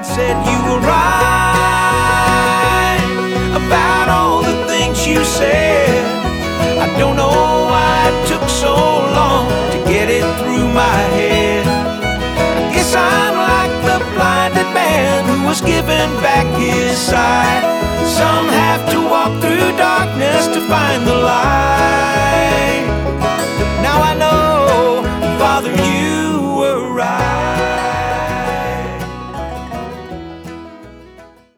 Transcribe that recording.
and said you were right about all the things you said. I don't know why it took so long to get it through my head. I guess I'm like the blinded man who was given back his sight. Some have to walk through darkness to find the light.